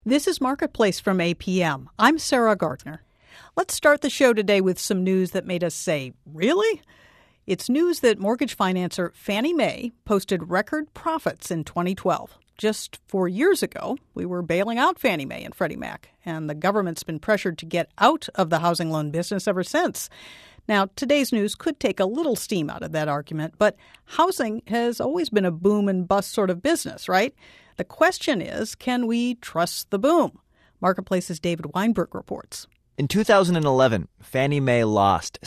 This is Marketplace from APM. I'm Sarah Gardner. Let's start the show today with some news that made us say, really? It's news that mortgage financer Fannie Mae posted record profits in 2012. Just 4 years ago, we were bailing out Fannie Mae and Freddie Mac, and the government's been pressured to get out of the housing loan business ever since. Now, today's news could take a little steam out of that argument, but housing has always been a boom and bust sort of business, right? The question is, can we trust the boom? Marketplace's David Weinberg reports. In 2011, Fannie Mae lost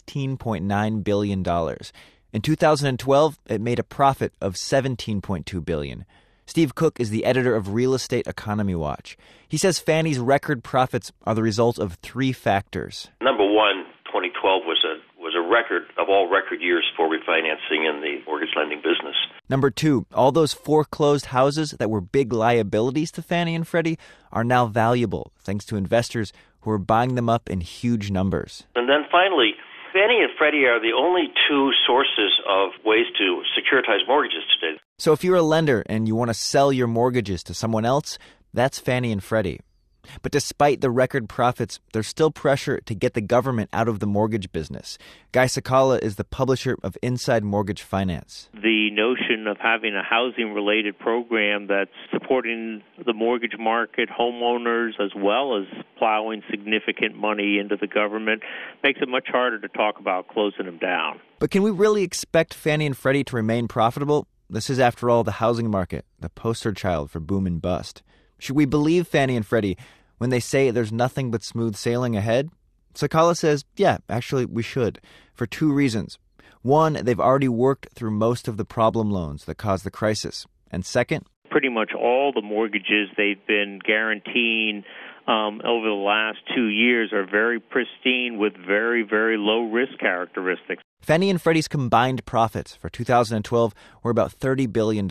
$16.9 billion. In 2012, it made a profit of $17.2 billion. Steve Cook is the editor of Real Estate Economy Watch. He says Fannie's record profits are the result of three factors. Number one, 2012 was a record of all record years for refinancing in the mortgage lending business. Number two, all those foreclosed houses that were big liabilities to Fannie and Freddie are now valuable thanks to investors who are buying them up in huge numbers. And then finally, Fannie and Freddie are the only two sources of ways to securitize mortgages today. So if you're a lender and you want to sell your mortgages to someone else, that's Fannie and Freddie. But despite the record profits, there's still pressure to get the government out of the mortgage business. Guy Cecala is the publisher of Inside Mortgage Finance. The notion of having a housing-related program that's supporting the mortgage market, homeowners, as well as plowing significant money into the government makes it much harder to talk about closing them down. But can we really expect Fannie and Freddie to remain profitable? This is, after all, the housing market, the poster child for boom and bust. Should we believe Fannie and Freddie when they say there's nothing but smooth sailing ahead? Cecala says, yeah, actually we should, for two reasons. One, they've already worked through most of the problem loans that caused the crisis. And second, pretty much all the mortgages they've been guaranteeing over the last 2 years are very pristine with very, very low risk characteristics. Fannie and Freddie's combined profits for 2012 were about $30 billion.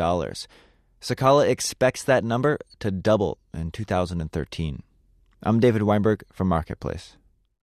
Cecala expects that number to double in 2013. I'm David Weinberg for Marketplace.